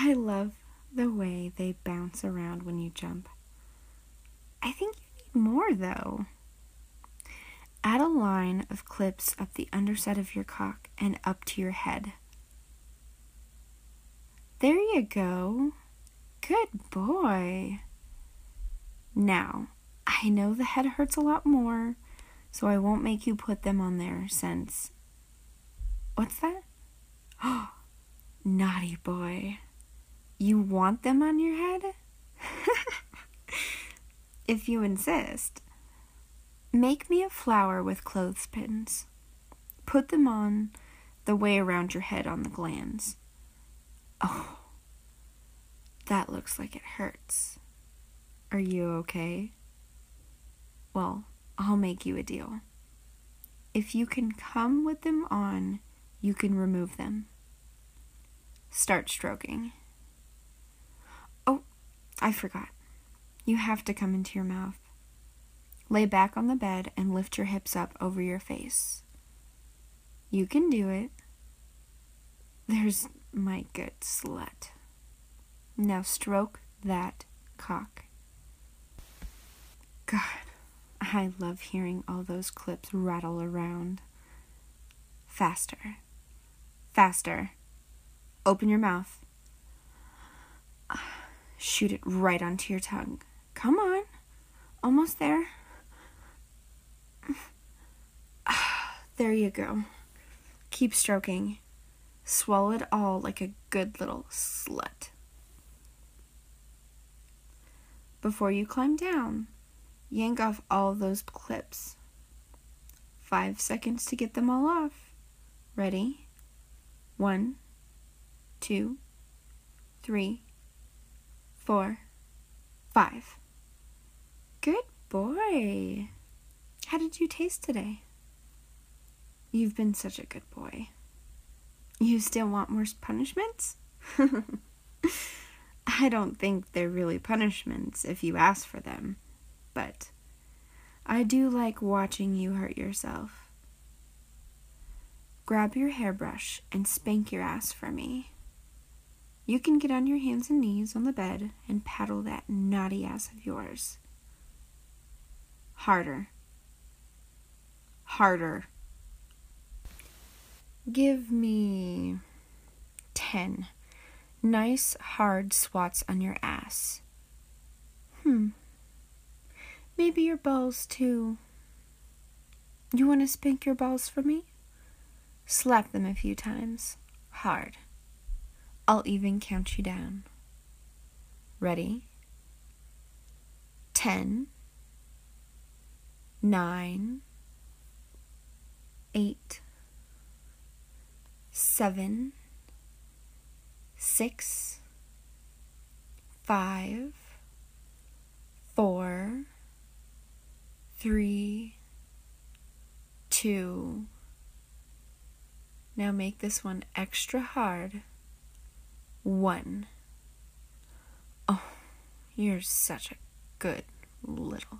I love the way they bounce around when you jump. I think you need more, though. Add a line of clips up the underside of your cock and up to your head. There you go. Good boy. Now, I know the head hurts a lot more, so I won't make you put them on there since... What's that? Oh, naughty boy. You want them on your head? If you insist. Make me a flower with clothespins. Put them on the way around your head on the glands. Oh, that looks like it hurts. Are you okay? Well, I'll make you a deal. If you can come with them on, you can remove them. Start stroking. Oh, I forgot. You have to come into your mouth. Lay back on the bed and lift your hips up over your face. You can do it. There's my good slut. Now stroke that cock. God, I love hearing all those clips rattle around. Faster. Faster. Open your mouth. Shoot it right onto your tongue. Come on. Almost there. There you go. Keep stroking. Swallow it all like a good little slut. Before you climb down, yank off all those clips. 5 seconds to get them all off. Ready? 1, 2, 3, 4, 5. Good boy. How did you taste today? You've been such a good boy. You still want more punishments? I don't think they're really punishments if you ask for them, but I do like watching you hurt yourself. Grab your hairbrush and spank your ass for me. You can get on your hands and knees on the bed and paddle that naughty ass of yours. Harder. Harder. Give me 10 nice hard swats on your ass. Maybe your balls too. You want to spank your balls for me? Slap them a few times. Hard. I'll even count you down. Ready? 10, 9, 8, 7, 6, 5, 4, 3, 2. Now make this one extra hard. 1. Oh, you're such a good little.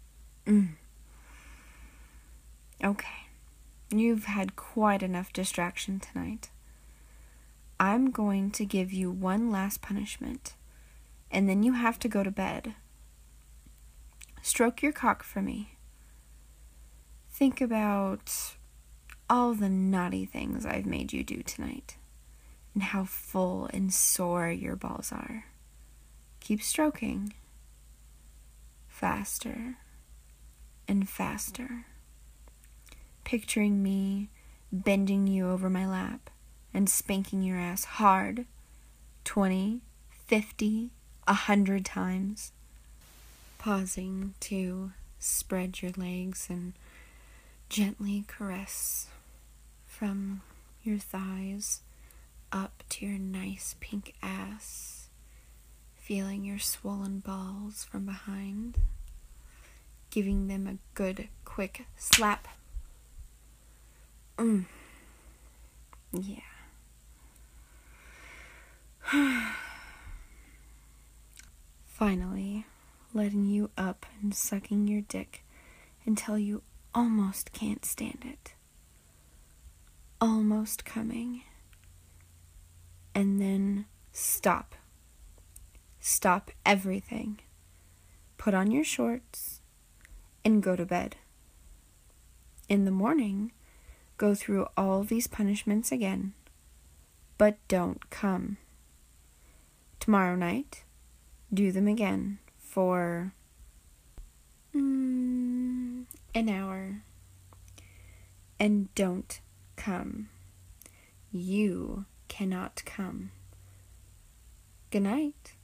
Okay, you've had quite enough distraction tonight. I'm going to give you one last punishment, and then you have to go to bed. Stroke your cock for me. Think about all the naughty things I've made you do tonight, and how full and sore your balls are. Keep stroking. Faster and faster. Picturing me bending you over my lap and spanking your ass hard 20, 50, 100 times. Pausing to spread your legs and gently caress from your thighs up to your nice pink ass, feeling your swollen balls from behind, giving them a good quick slap. Yeah. Finally, letting you up and sucking your dick until you almost can't stand it. Almost coming. And then Stop. Stop everything. Put on your shorts and go to bed. In the morning, go through all these punishments again, but don't come. Tomorrow night, do them again for an hour. And don't come. You cannot come. Good night.